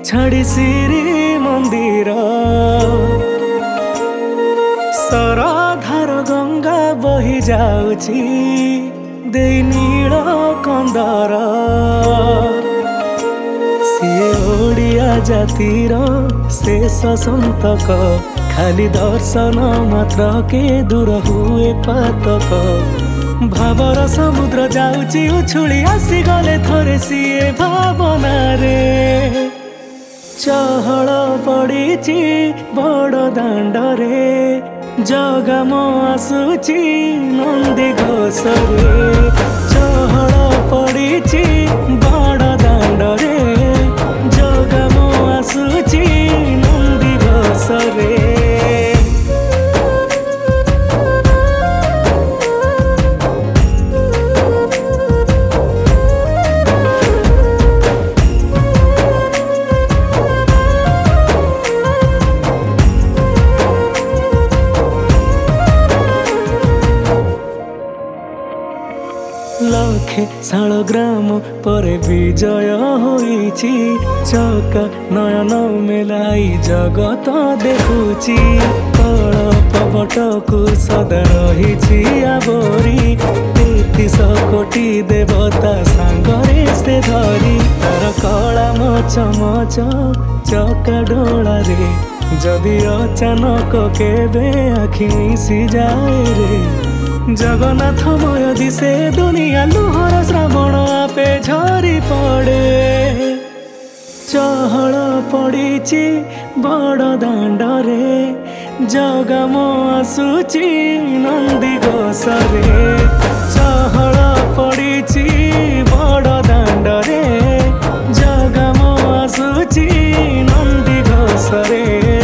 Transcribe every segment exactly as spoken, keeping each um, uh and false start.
छाड़ी श्री मंदिर सरधार गंगा बही जाउची दे नील कंदर सिए ओडिया जातिर शेष संतक खाली दर्शन मात्र के दूर हुए पातक भावर समुद्र जाउची उछुली आसी गले थरे सिए भावना रे चहल पड़ीची बड़ दांडरे जगम आसुची नंदी घोषरे चहल पड़ीची बड़ दांडरे जगम आसुची नंदी घोषरे लखे शालग्राम परे विजय होईची चका नयन मेलाई जगत देखुची कल्प पटकु सदा रहिची आवरी तेतीस कोटी देवता सांगरे से धरी तार कला मच मच चका डोला रे जदि अचानक केबे आखि मिसी जाए रे जगन्नाथमय दिशे दुनिया लुहर श्रावण आपे झरी पड़े चहल पड़ीची बड़ दांडरे जगम आसुची नंदी घोषरे चहल पड़ीची बड़ दांडरे जगम आसुची नंदी घोषरे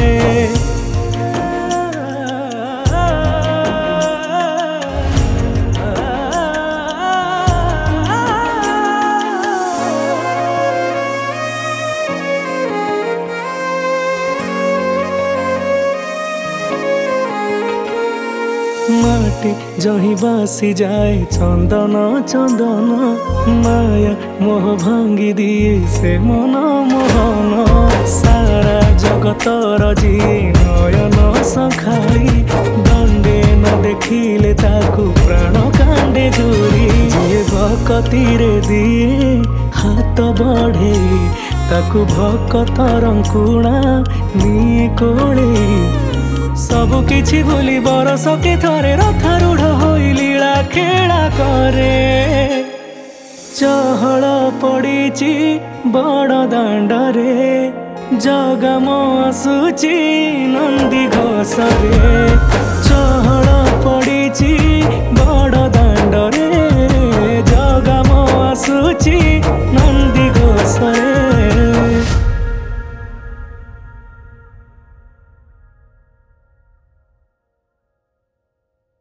माटी जही बासी जाए चंदन चंदन माया मोह भांगी दिए से मन मोहन सारा जगतर जी नयन सखाई दंडे न देखिले ताकू प्राण कांडे दूरी जे भक्तिरे दिए हाथ बढ़े ताकू भक्त रंकुणा नी कोले सबु किछि भूली बरस के थरे रथारूढ़ होई लीला खेला करे चहल पड़ीची बड़ दांडरे जगम आसुची नंदी घोषरे चहल पड़ी